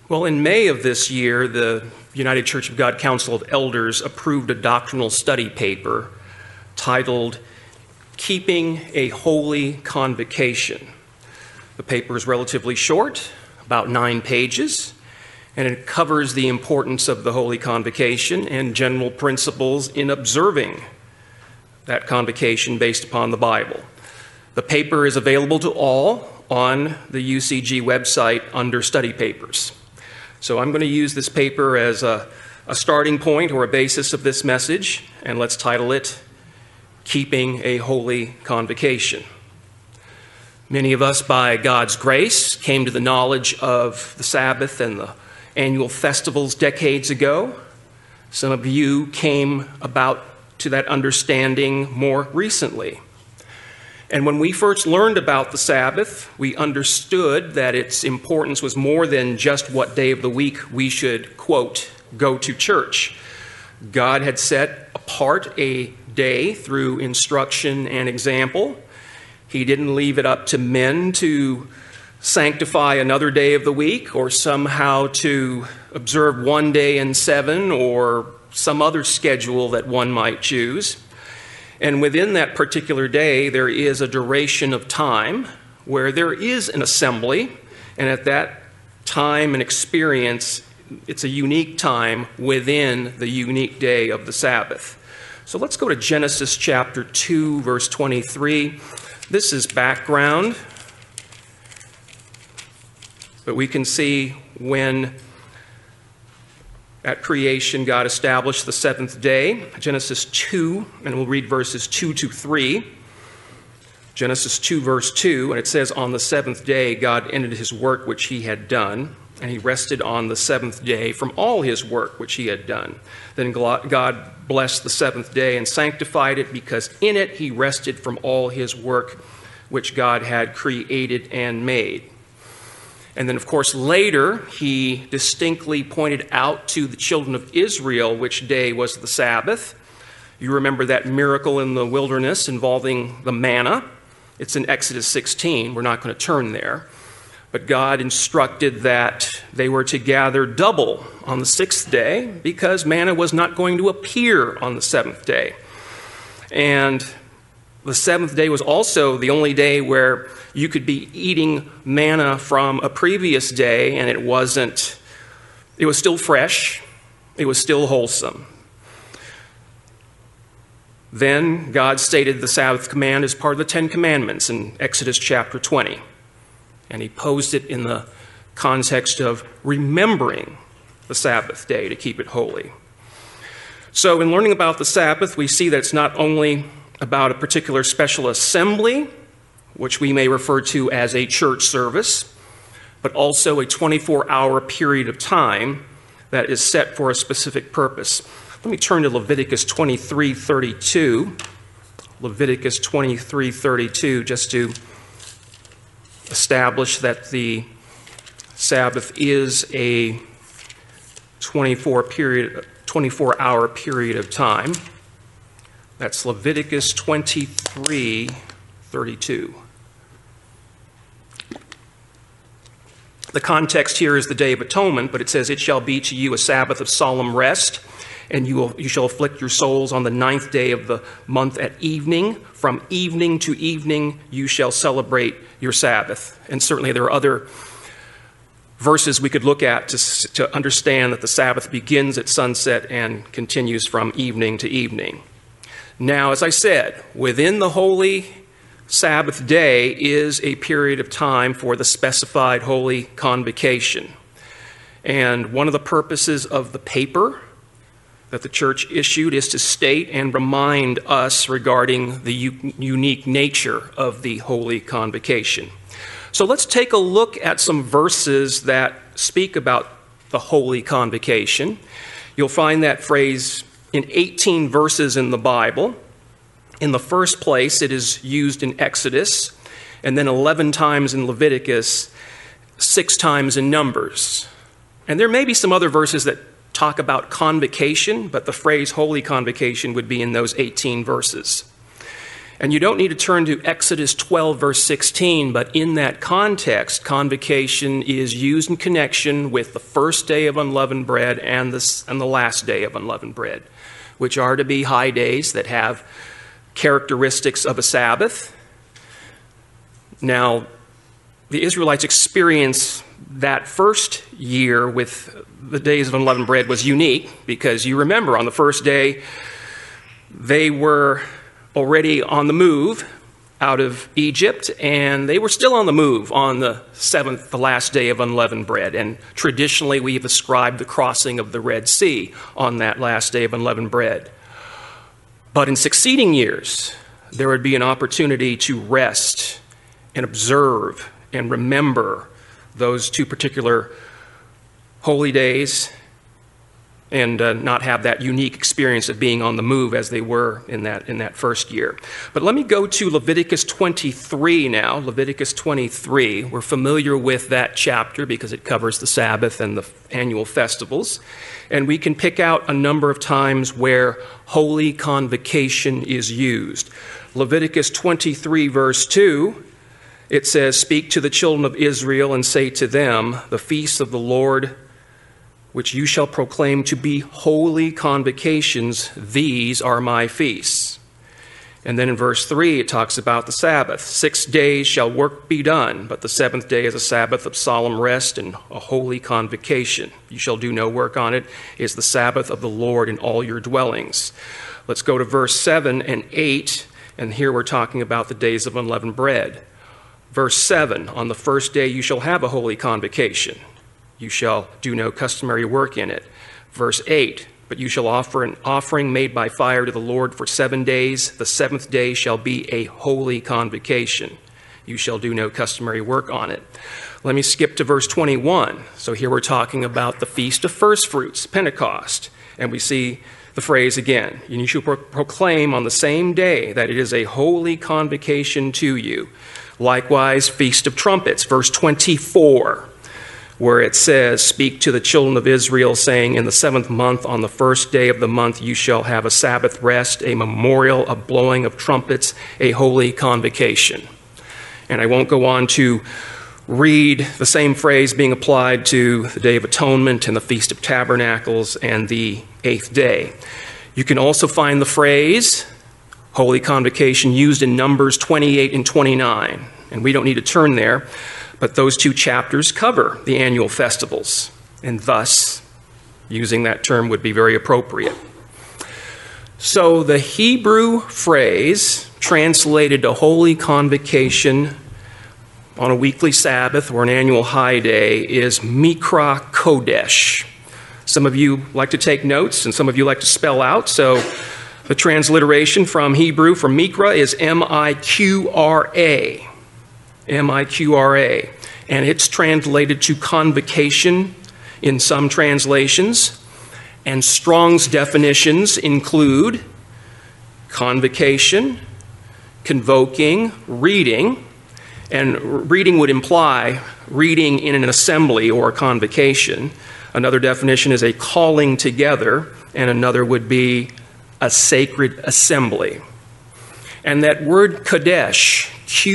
Well, in May of this year, the United Church of God Council of Elders approved a doctrinal study paper titled Keeping a Holy Convocation. The paper is relatively short, about 9 pages, and it covers the importance of the Holy Convocation and general principles in observing that convocation based upon the Bible. The paper is available to all on the UCG website under study papers. So I'm going to use this paper as a starting point or a basis of this message, and let's title it, Keeping a Holy Convocation. Many of us, by God's grace, came to the knowledge of the Sabbath and the annual festivals decades ago. Some of you came about to that understanding more recently. And when we first learned about the Sabbath, we understood that its importance was more than just what day of the week we should, quote, go to church. God had set apart a day through instruction and example. He didn't leave it up to men to sanctify another day of the week or somehow to observe one day in 7 or some other schedule that one might choose. And within that particular day, there is a duration of time where there is an assembly, and at that time and experience, it's a unique time within the unique day of the Sabbath. So let's go to Genesis chapter 2, verse 23. This is background, but we can see when at creation, God established the 7th day, Genesis 2, and we'll read verses 2 to 3. Genesis 2, verse 2, and it says, On the 7th day, God ended his work which he had done, and he rested on the 7th day from all his work which he had done. Then God blessed the 7th day and sanctified it, because in it he rested from all his work which God had created and made. And then, of course, later, he distinctly pointed out to the children of Israel which day was the Sabbath. You remember that miracle in the wilderness involving the manna. It's in Exodus 16. We're not going to turn there. But God instructed that they were to gather double on the 6th day because manna was not going to appear on the 7th day. And the 7th day was also the only day where you could be eating manna from a previous day, and it was still fresh, it was still wholesome. Then God stated the Sabbath command as part of the 10 Commandments in Exodus chapter 20. And he posed it in the context of remembering the Sabbath day to keep it holy. So in learning about the Sabbath, we see that it's not only about a particular special assembly, which we may refer to as a church service, but also a 24-hour period of time that is set for a specific purpose. Let me turn to Leviticus 23:32. Leviticus 23:32, just to establish that the Sabbath is a 24-hour period of time. That's Leviticus 23:32. The context here is the Day of Atonement, but it says, It shall be to you a Sabbath of solemn rest, and you shall afflict your souls on the 9th day of the month at evening. From evening to evening you shall celebrate your Sabbath. And certainly there are other verses we could look at to understand that the Sabbath begins at sunset and continues from evening to evening. Now, as I said, within the holy Sabbath day is a period of time for the specified holy convocation. And one of the purposes of the paper that the church issued is to state and remind us regarding the unique nature of the holy convocation. So let's take a look at some verses that speak about the holy convocation. You'll find that phrase in 18 verses in the Bible. In the first place, it is used in Exodus, and then 11 times in Leviticus, 6 times in Numbers. And there may be some other verses that talk about convocation, but the phrase holy convocation would be in those 18 verses. And you don't need to turn to Exodus 12, verse 16, but in that context, convocation is used in connection with the first day of unleavened bread and the last day of unleavened bread, which are to be high days that have characteristics of a Sabbath. Now, the Israelites' experience that first year with the days of unleavened bread was unique because you remember on the first day, they were already on the move out of Egypt, and they were still on the move on the seventh, the last day of unleavened bread. And traditionally, we have ascribed the crossing of the Red Sea on that last day of unleavened bread. But in succeeding years, there would be an opportunity to rest and observe and remember those two particular holy days and not have that unique experience of being on the move as they were in that first year. But let me go to Leviticus 23 now. Leviticus 23. We're familiar with that chapter because it covers the Sabbath and the annual festivals. And we can pick out a number of times where holy convocation is used. Leviticus 23, verse 2, it says, "Speak to the children of Israel and say to them, the feasts of the Lord, which you shall proclaim to be holy convocations, these are my feasts." And then in verse 3, it talks about the Sabbath. 6 days shall work be done, but the seventh day is a Sabbath of solemn rest and a holy convocation. You shall do no work on it. It is the Sabbath of the Lord in all your dwellings. Let's go to verse 7 and 8, and here we're talking about the days of unleavened bread. Verse 7, on the first day you shall have a holy convocation. You shall do no customary work in it. Verse 8, but you shall offer an offering made by fire to the Lord for 7 days. The seventh day shall be a holy convocation. You shall do no customary work on it. Let me skip to verse 21. So here we're talking about the Feast of First Fruits, Pentecost. And we see the phrase again. And you shall proclaim on the same day that it is a holy convocation to you. Likewise, Feast of Trumpets, verse 24. Where it says, "Speak to the children of Israel, saying, in the 7th month, on the first day of the month, you shall have a Sabbath rest, a memorial, a blowing of trumpets, a holy convocation." And I won't go on to read the same phrase being applied to the Day of Atonement and the Feast of Tabernacles and the 8th day. You can also find the phrase, holy convocation, used in Numbers 28 and 29. And we don't need to turn there. But those two chapters cover the annual festivals, and thus, using that term would be very appropriate. So the Hebrew phrase translated to holy convocation on a weekly Sabbath or an annual high day is Mikra Kodesh. Some of you like to take notes, and some of you like to spell out, so the transliteration from Hebrew for Mikra is M-I-Q-R-A. M-I-Q-R-A. And it's translated to convocation in some translations. And Strong's definitions include convocation, convoking, reading. And reading would imply reading in an assembly or a convocation. Another definition is a calling together, and another would be a sacred assembly. And that word Kodesh,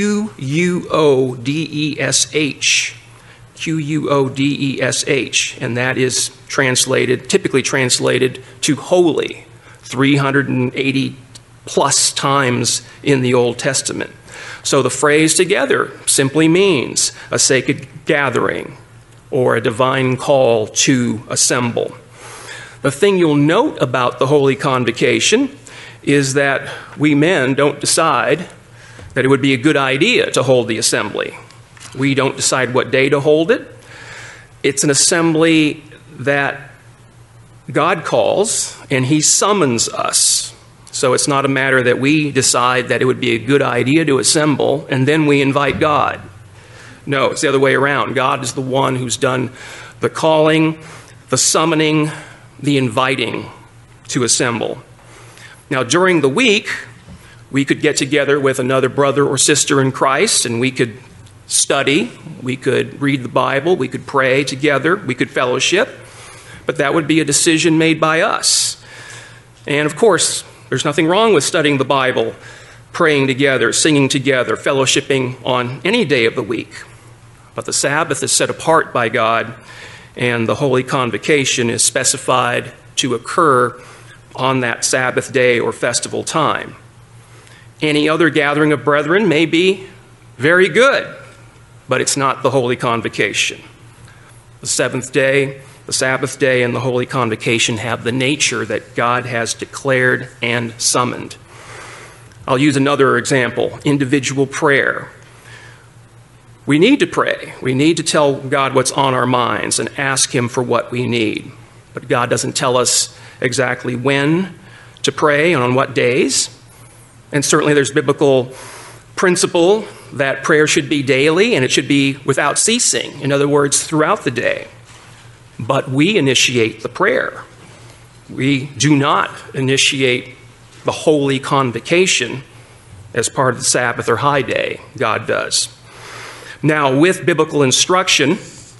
Q-U-O-D-E-S-H, Q-U-O-D-E-S-H, and that is typically translated to holy, 380 plus times in the Old Testament. So the phrase together simply means a sacred gathering or a divine call to assemble. The thing you'll note about the holy convocation is that we men don't decide that it would be a good idea to hold the assembly. We don't decide what day to hold it. It's an assembly that God calls, and He summons us. So it's not a matter that we decide that it would be a good idea to assemble, and then we invite God. No, it's the other way around. God is the one who's done the calling, the summoning, the inviting to assemble. Now, during the week, we could get together with another brother or sister in Christ, and we could study, we could read the Bible, we could pray together, we could fellowship, but that would be a decision made by us. And of course, there's nothing wrong with studying the Bible praying together, singing together, fellowshipping on any day of the week. But the Sabbath is set apart by God, and the Holy Convocation is specified to occur on that Sabbath day or festival time. Any other gathering of brethren may be very good, but it's not the Holy Convocation. The seventh day, the Sabbath day, and the Holy Convocation have the nature that God has declared and summoned. I'll use another example, individual prayer. We need to pray. We need to tell God what's on our minds and ask Him for what we need. But God doesn't tell us exactly when to pray and on what days. And certainly there's biblical principle that prayer should be daily and it should be without ceasing. In other words, throughout the day. But we initiate the prayer. We do not initiate the Holy Convocation as part of the Sabbath or high day. God does. Now, with biblical instruction,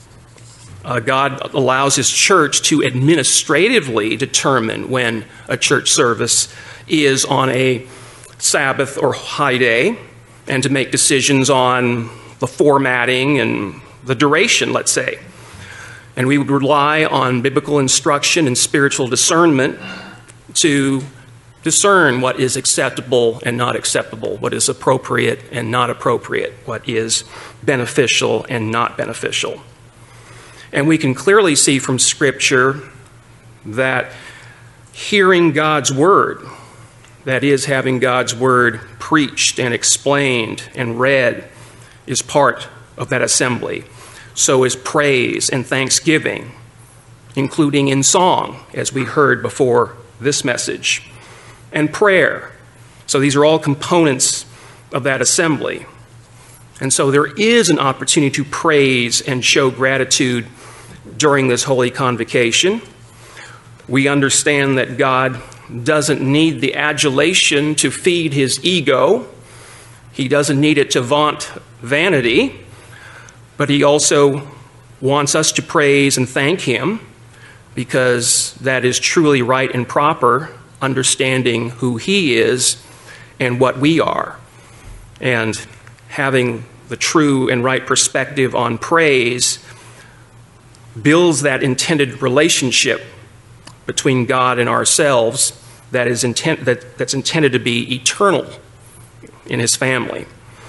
God allows His church to administratively determine when a church service is on a Sabbath or high day and to make decisions on the formatting and the duration, let's say. And we would rely on biblical instruction and spiritual discernment to discern what is acceptable and not acceptable, what is appropriate and not appropriate, what is beneficial and not beneficial. And we can clearly see from Scripture that hearing God's Word, that is, having God's Word preached and explained and read, is part of that assembly. So is praise and thanksgiving, including in song, as we heard before this message, and prayer. So these are all components of that assembly. And so there is an opportunity to praise and show gratitude during this Holy Convocation. We understand that God doesn't need the adulation to feed His ego. He doesn't need it to vaunt vanity. But He also wants us to praise and thank Him because that is truly right and proper, understanding who He is and what we are. And having the true and right perspective on praise builds that intended relationship between God and ourselves that's intended to be eternal in His family.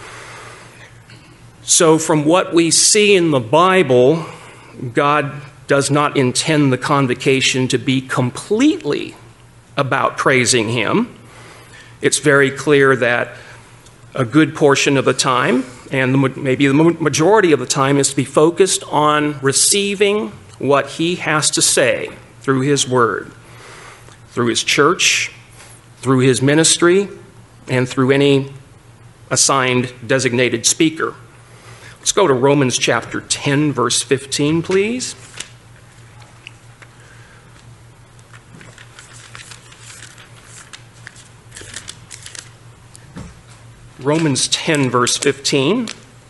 So from what we see in the Bible, God does not intend the convocation to be completely about praising Him. It's very clear that a good portion of the time, and maybe the majority of the time, is to be focused on receiving what He has to say through His Word, through His church, through His ministry, and through any assigned designated speaker. Let's go to Romans chapter 10, verse 15, please. Romans 10, verse 15.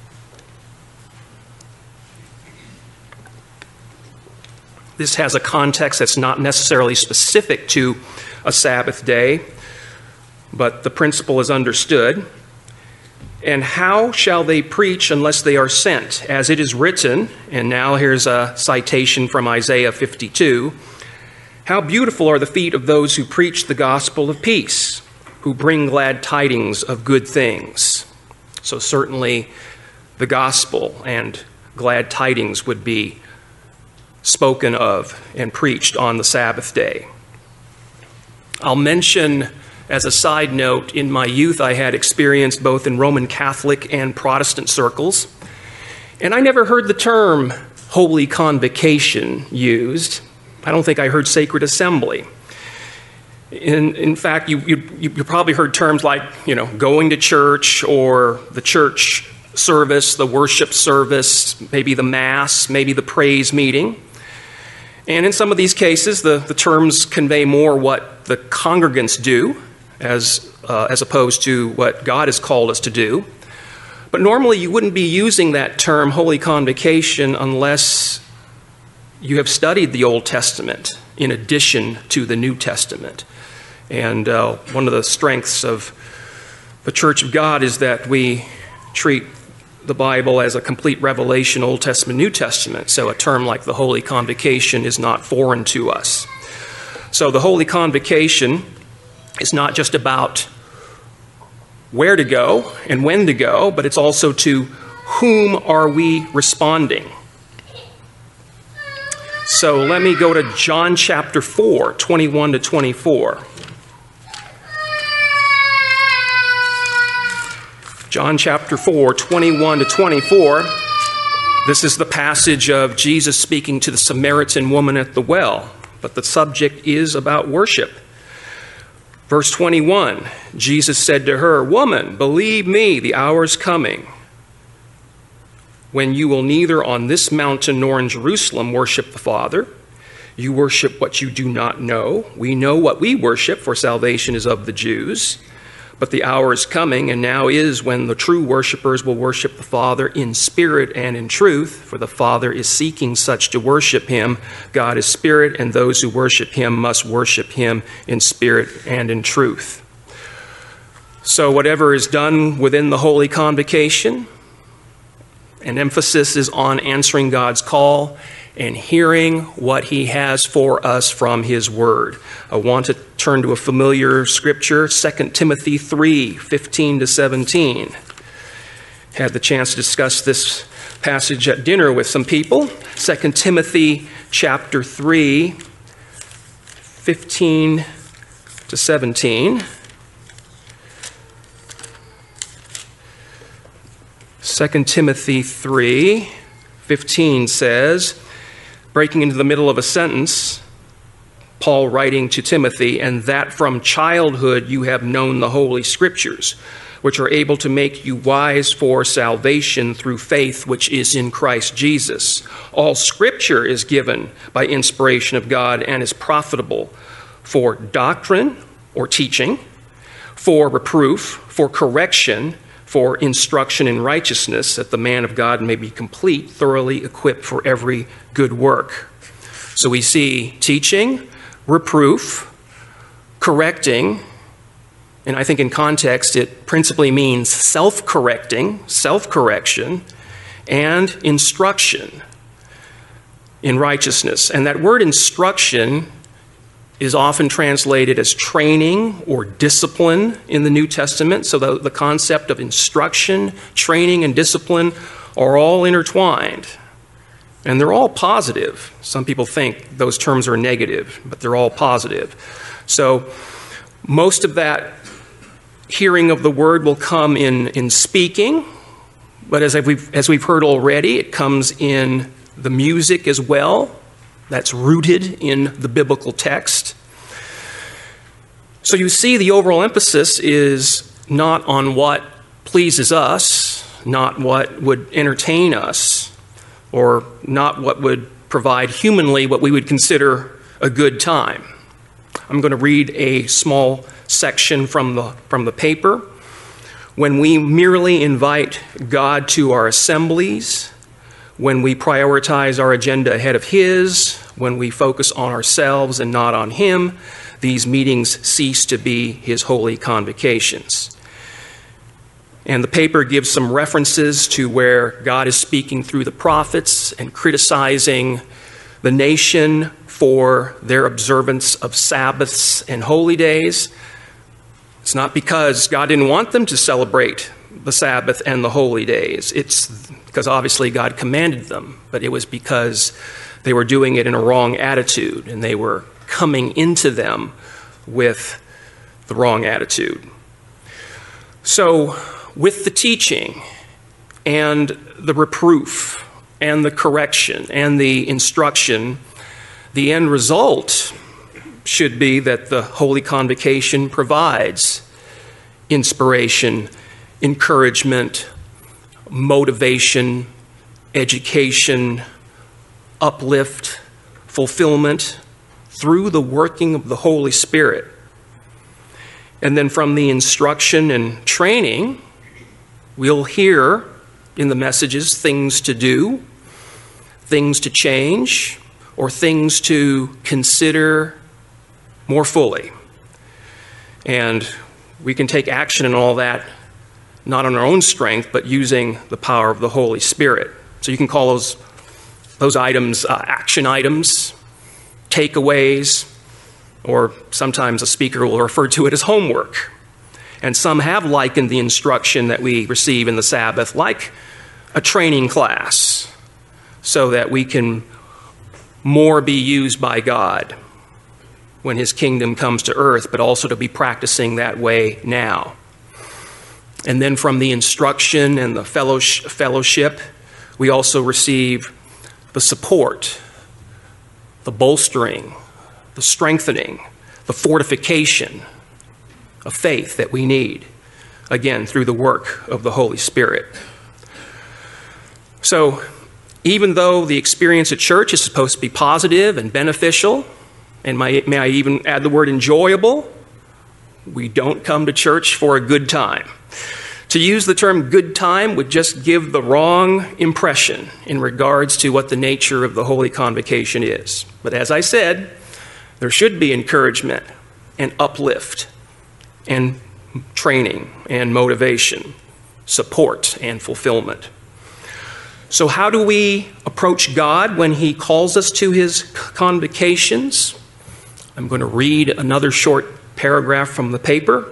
This has a context that's not necessarily specific to a Sabbath day, but the principle is understood. And how shall they preach unless they are sent? As it is written, and now here's a citation from Isaiah 52, how beautiful are the feet of those who preach the gospel of peace, who bring glad tidings of good things. So certainly the gospel and glad tidings would be spoken of and preached on the Sabbath day. I'll mention, as a side note, in my youth I had experience both in Roman Catholic and Protestant circles, and I never heard the term Holy Convocation used. I don't think I heard Sacred Assembly. In fact, you probably heard terms like, going to church, or the church service, the worship service, maybe the Mass, maybe the praise meeting. And in some of these cases, the terms convey more what the congregants do as opposed to what God has called us to do. But normally you wouldn't be using that term, Holy Convocation, unless you have studied the Old Testament in addition to the New Testament. And one of the strengths of The Church of God is that we treat the Bible as a complete revelation, Old Testament, New Testament. So a term like the Holy Convocation is not foreign to us. So the Holy Convocation is not just about where to go and when to go, but it's also to whom are we responding. So let me go to John chapter 4, 21 to 24. John chapter 4, 21 to 24. This is the passage of Jesus speaking to the Samaritan woman at the well, but the subject is about worship. Verse 21, Jesus said to her, "Woman, believe me, the hour is coming when you will neither on this mountain nor in Jerusalem worship the Father. You worship what you do not know. We know what we worship, for salvation is of the Jews. But the hour is coming, and now is, when the true worshipers will worship the Father in spirit and in truth, for the Father is seeking such to worship him. God is spirit, and those who worship him must worship him in spirit and in truth." So whatever is done within the Holy Convocation, an emphasis is on answering God's call and hearing what he has for us from his word. I want to turn to a familiar scripture, 2 Timothy 3, 15 to 17. Had the chance to discuss this passage at dinner with some people. 2 Timothy chapter 3, 15 to 17. 2 Timothy 3, 15 says, breaking into the middle of a sentence, Paul writing to Timothy, "And that from childhood you have known the Holy Scriptures, which are able to make you wise for salvation through faith which is in Christ Jesus. All Scripture is given by inspiration of God and is profitable for doctrine," or teaching, "for reproof, for correction, for instruction in righteousness, that the man of God may be complete, thoroughly equipped for every good work." So we see teaching, reproof, correcting, and I think in context it principally means self-correcting, self-correction, and instruction in righteousness. And that word instruction is often translated as training or discipline in the New Testament. So the concept of instruction, training, and discipline are all intertwined. And they're all positive. Some people think those terms are negative, but they're all positive. So most of that hearing of the word will come in speaking, but as we've heard already, it comes in the music as well. That's rooted in the biblical text. So you see the overall emphasis is not on what pleases us, not what would entertain us, or not what would provide humanly what we would consider a good time. I'm going to read a small section from the paper. "When we merely invite God to our assemblies, when we prioritize our agenda ahead of his, when we focus on ourselves and not on him, these meetings cease to be his holy convocations." And the paper gives some references to where God is speaking through the prophets and criticizing the nation for their observance of Sabbaths and holy days. It's not because God didn't want them to celebrate the Sabbath and the holy days. It's because obviously God commanded them, but it was because they were doing it in a wrong attitude, and they were coming into them with the wrong attitude. So with the teaching and the reproof and the correction and the instruction, the end result should be that the Holy Convocation provides inspiration, encouragement, motivation, education, uplift, fulfillment through the working of the Holy Spirit. And then from the instruction and training, we'll hear in the messages things to do, things to change, or things to consider more fully. And we can take action in all that not on our own strength, but using the power of the Holy Spirit. So you can call those items action items, takeaways, or sometimes a speaker will refer to it as homework. And some have likened the instruction that we receive in the Sabbath like a training class, so that we can more be used by God when his kingdom comes to earth, but also to be practicing that way now. And then from the instruction and the fellowship, we also receive the support, the bolstering, the strengthening, the fortification of faith that we need, again, through the work of the Holy Spirit. So, even though the experience at church is supposed to be positive and beneficial, and may I even add the word enjoyable, we don't come to church for a good time. To use the term good time would just give the wrong impression in regards to what the nature of the Holy Convocation is. But as I said, there should be encouragement and uplift and training and motivation, support and fulfillment. So how do we approach God when he calls us to his convocations? I'm going to read another short paragraph from the paper.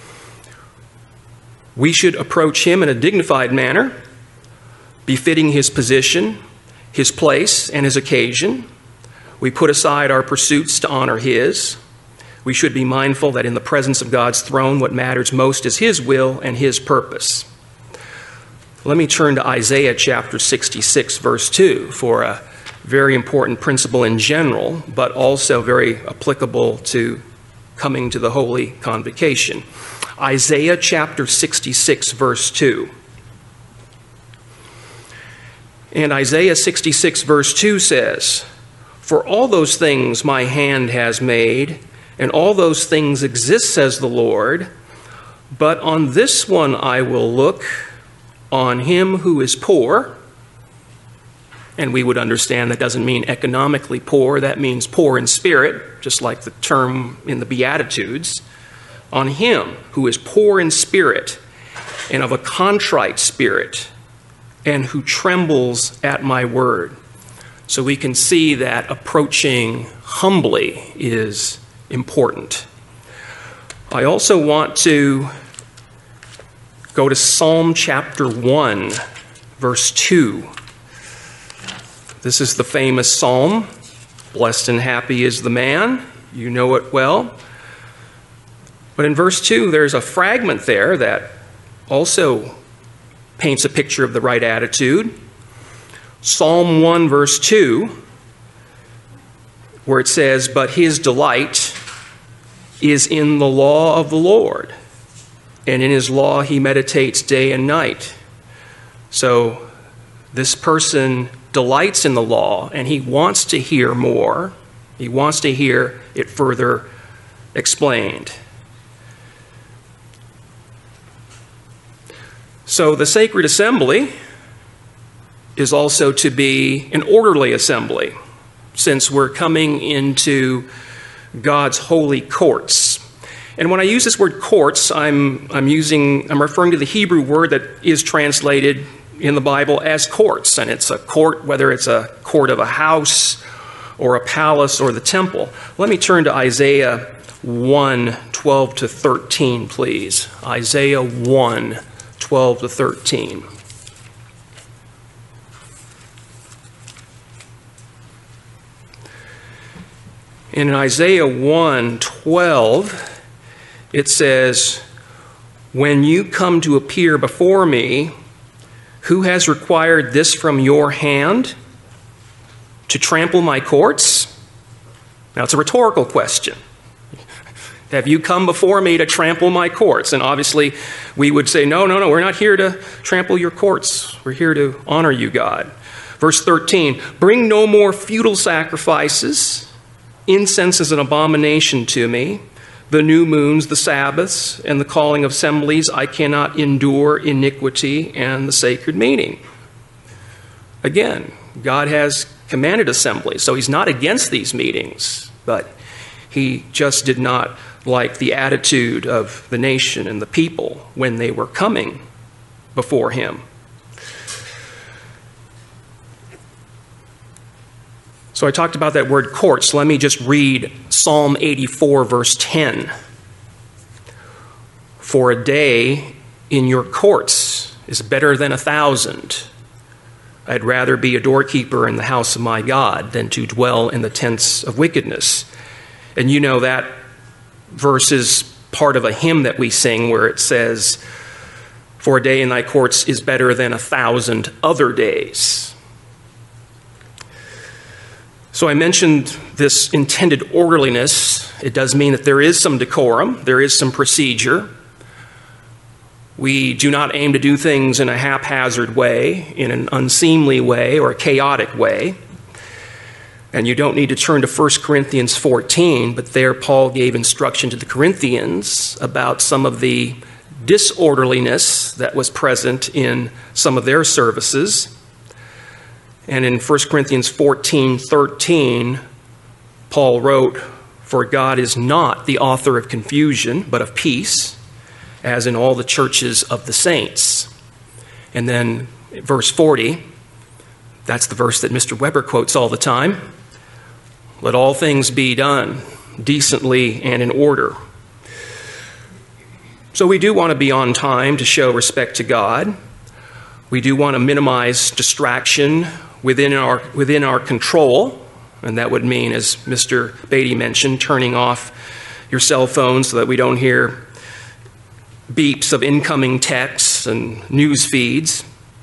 We should approach him in a dignified manner, befitting his position, his place, and his occasion. We put aside our pursuits to honor his. We should be mindful that in the presence of God's throne, what matters most is his will and his purpose. Let me turn to Isaiah chapter 66, verse 2, for a very important principle in general, but also very applicable to coming to the Holy Convocation. Isaiah chapter 66, verse 2. And Isaiah 66, verse 2 says, "For all those things my hand has made, and all those things exist, says the Lord, but on this one I will look, on him who is poor." And we would understand that doesn't mean economically poor, that means poor in spirit, just like the term in the Beatitudes. On him who is poor in spirit and of a contrite spirit, and who trembles at my word. So we can see that approaching humbly is important. I also want to go to Psalm chapter 1, verse 2. This is the famous psalm, "Blessed and happy is the man." You know it well. But in verse 2, there's a fragment there that also paints a picture of the right attitude. Psalm 1, verse 2, where it says, "But his delight is in the law of the Lord, and in his law he meditates day and night." So this person delights in the law, and he wants to hear more. He wants to hear it further explained. So the sacred assembly is also to be an orderly assembly, since we're coming into God's holy courts. And when I use this word courts, I'm referring to the Hebrew word that is translated in the Bible as courts. And it's a court, whether it's a court of a house or a palace or the temple. Let me turn to Isaiah 1, 12 to 13, please. Isaiah 1, 12 to 13. In Isaiah 1:12, it says, "When you come to appear before me, who has required this from your hand? To trample my courts?" Now, it's a rhetorical question. Have you come before me to trample my courts? And obviously, we would say, no, we're not here to trample your courts. We're here to honor you, God. Verse 13, "Bring no more futile sacrifices. Incense is an abomination to me. The new moons, the Sabbaths, and the calling of assemblies, I cannot endure iniquity and the sacred meeting." Again, God has commanded assemblies, so he's not against these meetings, but he just did not like the attitude of the nation and the people when they were coming before him. So I talked about that word courts. Let me just read Psalm 84, verse 10. For a day in your courts is better than 1,000. I'd rather be a doorkeeper in the house of my God than to dwell in the tents of wickedness. And you know that verse is part of a hymn that we sing where it says, for a day in thy courts is better than 1,000 other days. So I mentioned this intended orderliness. It does mean that there is some decorum, there is some procedure. We do not aim to do things in a haphazard way, in an unseemly way, or a chaotic way. And you don't need to turn to 1 Corinthians 14, but there Paul gave instruction to the Corinthians about some of the disorderliness that was present in some of their services. And in 1 Corinthians 14:13, Paul wrote, for God is not the author of confusion, but of peace, as in all the churches of the saints. And then verse 40, that's the verse that Mr. Weber quotes all the time. Let all things be done decently and in order. So we do want to be on time to show respect to God. We do want to minimize distraction within our control, and that would mean, as Mr. Beatty mentioned, turning off your cell phone so that we don't hear beeps of incoming texts and news feeds.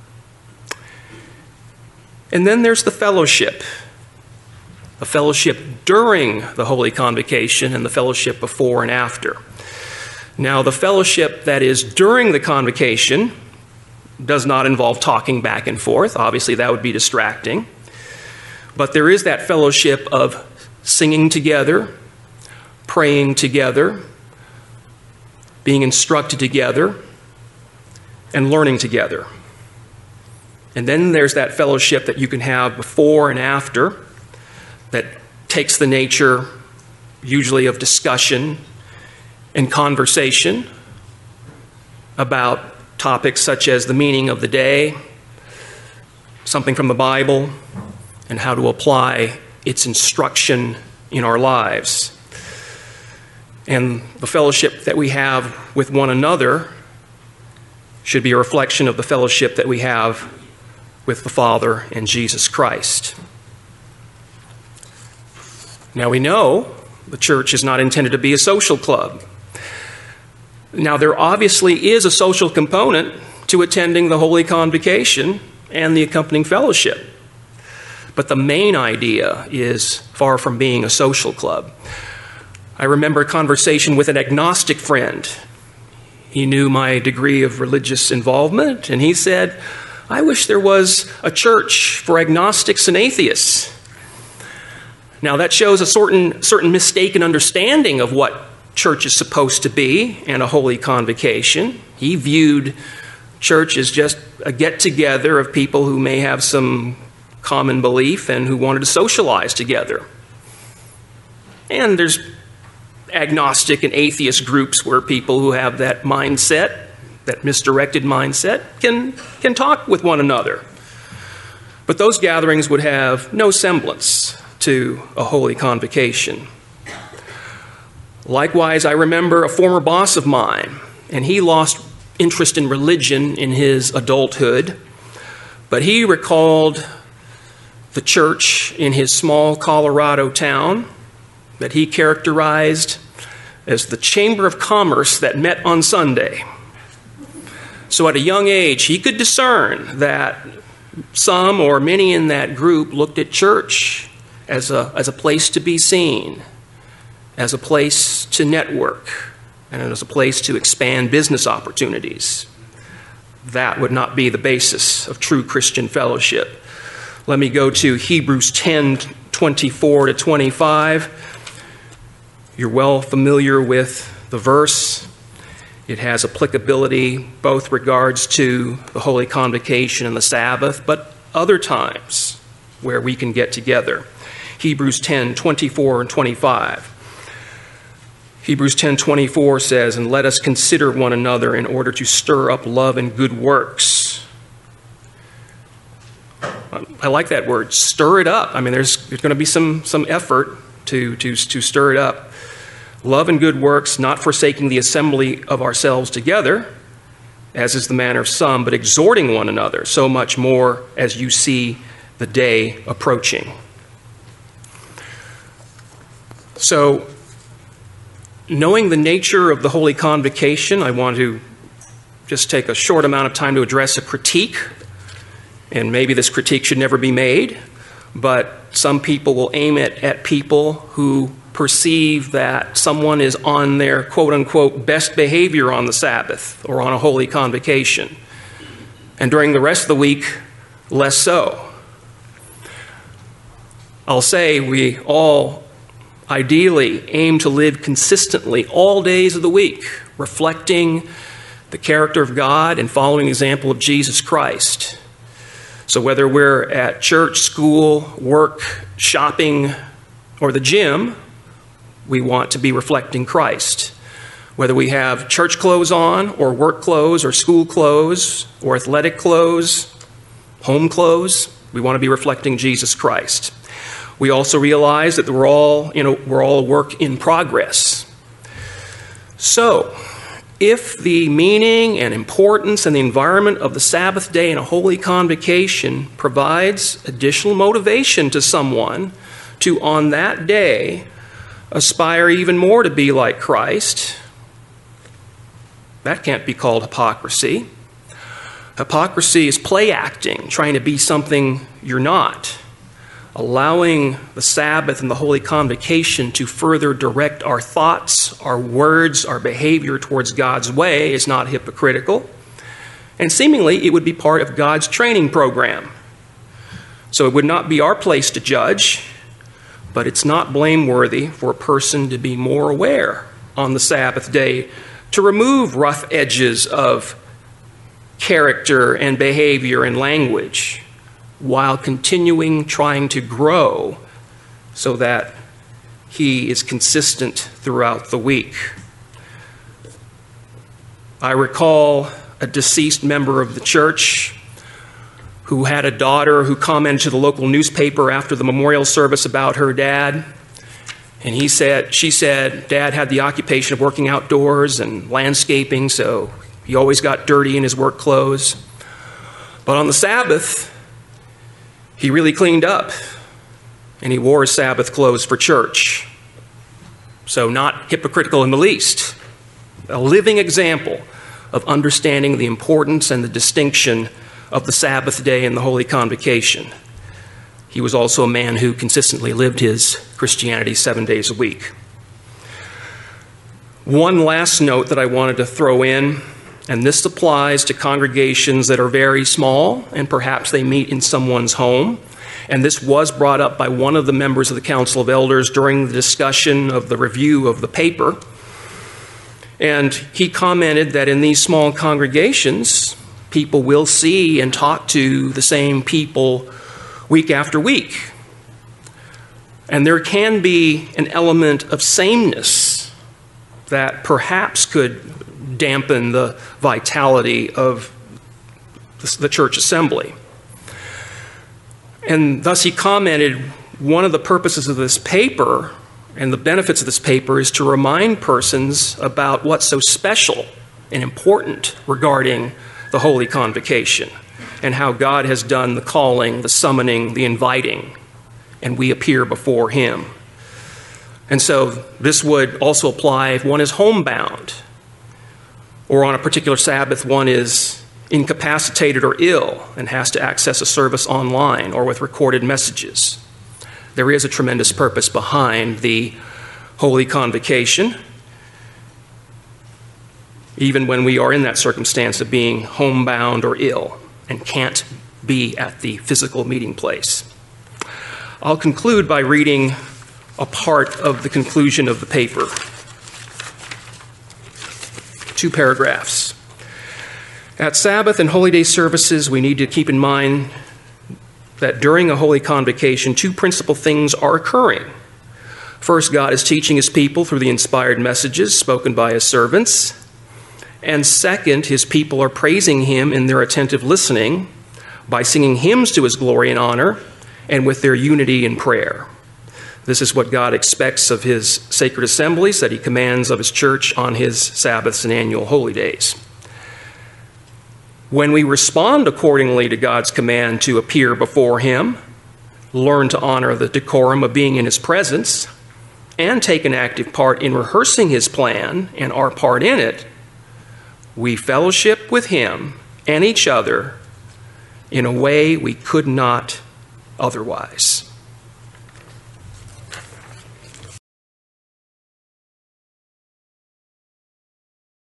And then there's the fellowship. A fellowship during the Holy Convocation and the fellowship before and after. Now, the fellowship that is during the Convocation does not involve talking back and forth. Obviously, that would be distracting. But there is that fellowship of singing together, praying together, being instructed together, and learning together. And then there's that fellowship that you can have before and after that takes the nature usually of discussion and conversation about topics such as the meaning of the day, something from the Bible, and how to apply its instruction in our lives. And the fellowship that we have with one another should be a reflection of the fellowship that we have with the Father and Jesus Christ. Now we know the church is not intended to be a social club. Now there obviously is a social component to attending the Holy Convocation and the accompanying fellowship. But the main idea is far from being a social club. I remember a conversation with an agnostic friend. He knew my degree of religious involvement, and he said, I wish there was a church for agnostics and atheists. Now that shows a certain mistaken understanding of what church is supposed to be and a holy convocation. He viewed church as just a get-together of people who may have some common belief and who wanted to socialize together. And there's agnostic and atheist groups where people who have that mindset, that misdirected mindset, can talk with one another. But those gatherings would have no semblance to a holy convocation. Likewise, I remember a former boss of mine, and he lost interest in religion in his adulthood, but he recalled the church in his small Colorado town that he characterized as the Chamber of Commerce that met on Sunday. So at a young age, he could discern that some or many in that group looked at church as a place to be seen, as a place to network, and as a place to expand business opportunities. That would not be the basis of true Christian fellowship. Let me go to Hebrews 10:24 to 25. You're well familiar with the verse. It has applicability both regards to the Holy Convocation and the Sabbath, but other times where we can get together. Hebrews 10:24 and 25. Hebrews 10:24 says, "And let us consider one another in order to stir up love and good works." I like that word, stir it up. I mean, there's going to be some effort to stir it up. Love and good works, not forsaking the assembly of ourselves together, as is the manner of some, but exhorting one another, so much more as you see the day approaching. So, knowing the nature of the Holy Convocation, I want to just take a short amount of time to address a critique. And maybe this critique should never be made, but some people will aim it at people who perceive that someone is on their quote-unquote best behavior on the Sabbath or on a Holy Convocation, and during the rest of the week, less so. I'll say we all ideally aim to live consistently all days of the week, reflecting the character of God and following the example of Jesus Christ. So whether we're at church, school, work, shopping, or the gym, we want to be reflecting Christ. Whether we have church clothes on, or work clothes, or school clothes, or athletic clothes, home clothes, we want to be reflecting Jesus Christ. We also realize that we're all a work in progress. So, if the meaning and importance and the environment of the Sabbath day in a Holy Convocation provides additional motivation to someone to, on that day, aspire even more to be like Christ, that can't be called hypocrisy. Hypocrisy is play acting, trying to be something you're not. Allowing the Sabbath and the Holy Convocation to further direct our thoughts, our words, our behavior towards God's way is not hypocritical. And seemingly, it would be part of God's training program. So it would not be our place to judge, but it's not blameworthy for a person to be more aware on the Sabbath day to remove rough edges of character and behavior and language, while continuing trying to grow so that he is consistent throughout the week. I recall a deceased member of the church who had a daughter who commented to the local newspaper after the memorial service about her dad. And she said, Dad had the occupation of working outdoors and landscaping, so he always got dirty in his work clothes. But on the Sabbath, he really cleaned up, and he wore his Sabbath clothes for church. So not hypocritical in the least. A living example of understanding the importance and the distinction of the Sabbath day and the Holy Convocation. He was also a man who consistently lived his Christianity 7 days a week. One last note that I wanted to throw in, and this applies to congregations that are very small, and perhaps they meet in someone's home. And this was brought up by one of the members of the Council of Elders during the discussion of the review of the paper. And he commented that in these small congregations, people will see and talk to the same people week after week. And there can be an element of sameness that perhaps could dampen the vitality of the church assembly. And thus he commented, one of the purposes of this paper and the benefits of this paper is to remind persons about what's so special and important regarding the Holy Convocation and how God has done the calling, the summoning, the inviting, and we appear before him. And so this would also apply if one is homebound, or on a particular Sabbath, one is incapacitated or ill and has to access a service online or with recorded messages. There is a tremendous purpose behind the Holy Convocation, even when we are in that circumstance of being homebound or ill and can't be at the physical meeting place. I'll conclude by reading a part of the conclusion of the paper. 2 paragraphs. At Sabbath and Holy Day services, we need to keep in mind that during a Holy Convocation, 2 principal things are occurring. First, God is teaching his people through the inspired messages spoken by his servants. And second, his people are praising him in their attentive listening by singing hymns to his glory and honor and with their unity in prayer. This is what God expects of his sacred assemblies that he commands of his church on his Sabbaths and annual holy days. When we respond accordingly to God's command to appear before him, learn to honor the decorum of being in his presence, and take an active part in rehearsing his plan and our part in it, we fellowship with him and each other in a way we could not otherwise.